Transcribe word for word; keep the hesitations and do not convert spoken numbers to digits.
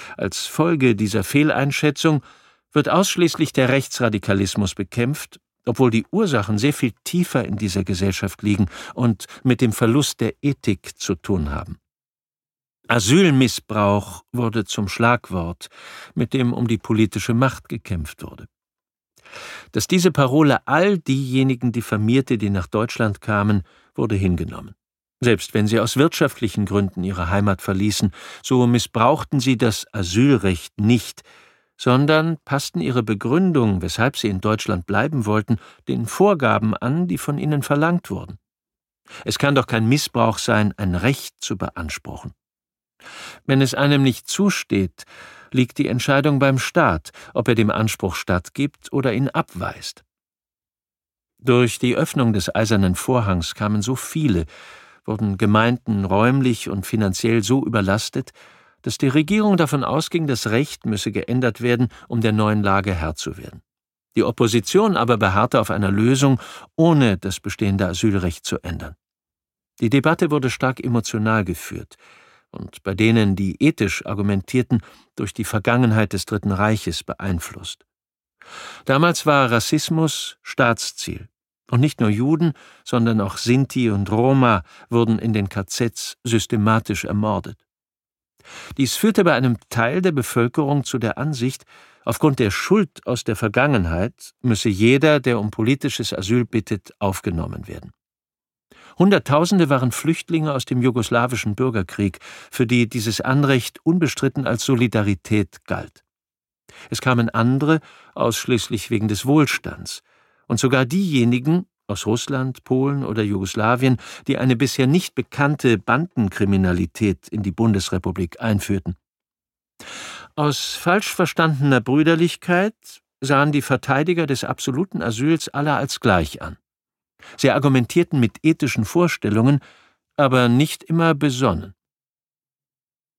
Als Folge dieser Fehleinschätzung wird ausschließlich der Rechtsradikalismus bekämpft, obwohl die Ursachen sehr viel tiefer in dieser Gesellschaft liegen und mit dem Verlust der Ethik zu tun haben. Asylmissbrauch wurde zum Schlagwort, mit dem um die politische Macht gekämpft wurde. Dass diese Parole all diejenigen diffamierte, die nach Deutschland kamen, wurde hingenommen. Selbst wenn sie aus wirtschaftlichen Gründen ihre Heimat verließen, so missbrauchten sie das Asylrecht nicht, sondern passten ihre Begründung, weshalb sie in Deutschland bleiben wollten, den Vorgaben an, die von ihnen verlangt wurden. Es kann doch kein Missbrauch sein, ein Recht zu beanspruchen. Wenn es einem nicht zusteht, liegt die Entscheidung beim Staat, ob er dem Anspruch stattgibt oder ihn abweist. Durch die Öffnung des Eisernen Vorhangs kamen so viele, wurden Gemeinden räumlich und finanziell so überlastet, dass die Regierung davon ausging, das Recht müsse geändert werden, um der neuen Lage Herr zu werden. Die Opposition aber beharrte auf einer Lösung, ohne das bestehende Asylrecht zu ändern. Die Debatte wurde stark emotional geführt und bei denen, die ethisch argumentierten, durch die Vergangenheit des Dritten Reiches beeinflusst. Damals war Rassismus Staatsziel. Und nicht nur Juden, sondern auch Sinti und Roma wurden in den K Zs systematisch ermordet. Dies führte bei einem Teil der Bevölkerung zu der Ansicht, aufgrund der Schuld aus der Vergangenheit müsse jeder, der um politisches Asyl bittet, aufgenommen werden. Hunderttausende waren Flüchtlinge aus dem jugoslawischen Bürgerkrieg, für die dieses Anrecht unbestritten als Solidarität galt. Es kamen andere, ausschließlich wegen des Wohlstands, und sogar diejenigen aus Russland, Polen oder Jugoslawien, die eine bisher nicht bekannte Bandenkriminalität in die Bundesrepublik einführten. Aus falsch verstandener Brüderlichkeit sahen die Verteidiger des absoluten Asyls alle als gleich an. Sie argumentierten mit ethischen Vorstellungen, aber nicht immer besonnen.